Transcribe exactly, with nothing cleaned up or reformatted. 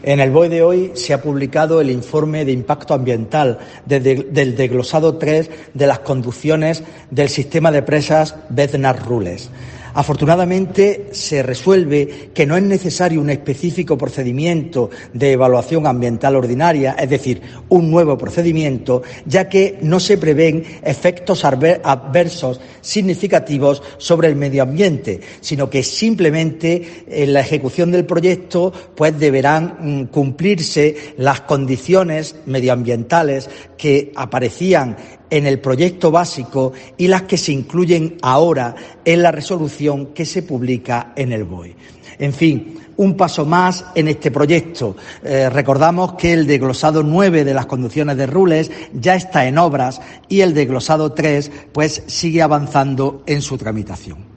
En el B O E de hoy se ha publicado el informe de impacto ambiental de, de, del desglosado tres de las conducciones del sistema de presas Bednar-Rules. Afortunadamente, se resuelve que no es necesario un específico procedimiento de evaluación ambiental ordinaria, es decir, un nuevo procedimiento, ya que no se prevén efectos adversos significativos sobre el medio ambiente, sino que simplemente en la ejecución del proyecto pues deberán mm, cumplirse las condiciones medioambientales que aparecían en el proyecto básico y las que se incluyen ahora en la resolución que se publica en el B O E. En fin, un paso más en este proyecto. Eh, recordamos que el desglosado nueve de las conducciones de Rules ya está en obras y el desglosado tres pues sigue avanzando en su tramitación.